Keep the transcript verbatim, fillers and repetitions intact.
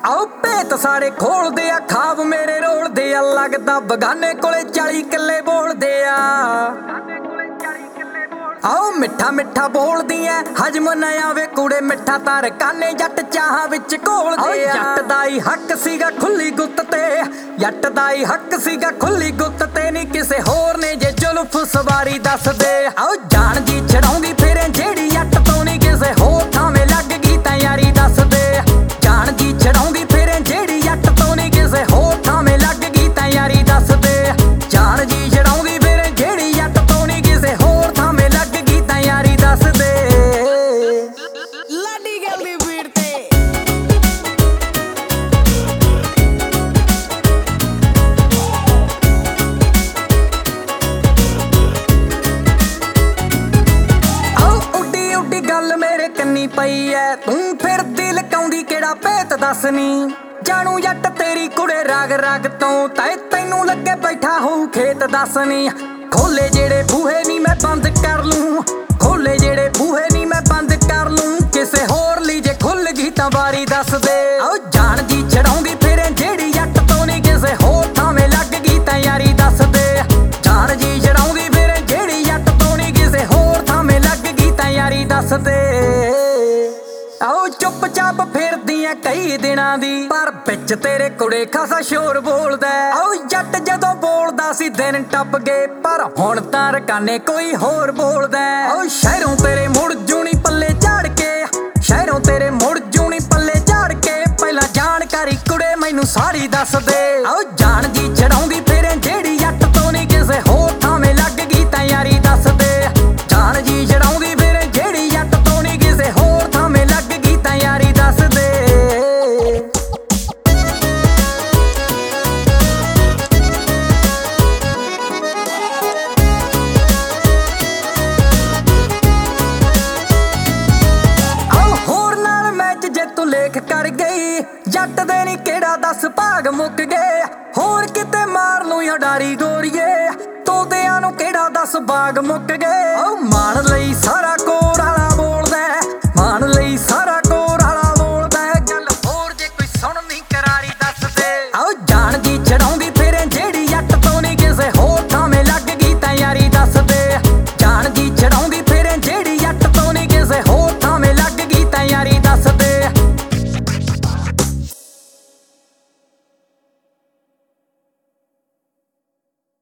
आओ भेत सारे खोलदे आ, खाब मेरे रोलदे आ, लगदा बगाने कोले चाली किल्ले बोलदे आ। आओ मिठा मिठा बोलदी ऐ हजम न आवे कूड़े मिठा तार काने जट चाहां विच घोलदे आ। जट दा ही हक सीगा खुली गुत्त ते, जट दा ही हक सीगा खुली गुत्त ते, नी किसे होर ने जे जुल्फ सवारी दस दे। आओ जान जी छड़ाउंदी फिरे जेड़ी जट तो नी किसे होर थावें लग गई तां यारी दस दे। जान जी छड़ाउंदी फिरे जेड़ी जट तो नी किसे होर थावें लग गई तां यारी दस दे। जान जी छड़ाउंदी फिरे जेड़ी जट तो नी किसे होर थावें लग गई तां यारी दस दे। लाडी गल दी भीड़ ते गल मेरे कन्नी पई ऐ, तू फिर दिल काउंदी केड़ा भेत दस नी। जानू जट तेरी कुड़े राग राग तो तै तैनू लगे बैठा होऊ खेत दस नी। खोले जेड़े बूहे नी मैं बंद कर लूं, खोले जेड़े बूहे नी मैं बंद कर लूं, किसे होर ली जे खुल गई तां बारी दस दे। आओ जान जी छड़ाउंदी फिरे जेड़ी जट तो नी किसे होर थावें लग गई तां यारी दस दे। जान जी छड़ाउंदी फिरे जेड़ी जट तो नी किसे होर थावें लग गई तां यारी दस दे। आओ चुप चाप फिरदी ऐ कई दिनां दी, पर बिच तेरे कुड़े खासा शोर बोलदा। आओ जट जदों बोलदा सी दिन टप गए, पर हुण तां रकाने कोई होर बोलदा। आओ शहरों तेरे मुड़ जूनी पल्ले झाड़ के, शहरों तेरे मुड़ जूनी पल्ले झाड़ के, पहला जानकारी कुड़े मैनू सारी दस दे। आओ जान जी छड़ाउंदी फिरे जेड़ी जट तो नी किसे होर थावें लग गई तां यारी दस दे। जान जी छड़ाउंदी फिरे जेड़ी जट तो नी किसे होर थावें लग गई तां यारी दस दे। लेख कर गई जट दे नी केड़ा दस भाग मुक गए, होर किते मार लूं या डारी गोरीए, तोतियां नूं केड़ा दस बाग मुक गए। ओ मान लई सारा को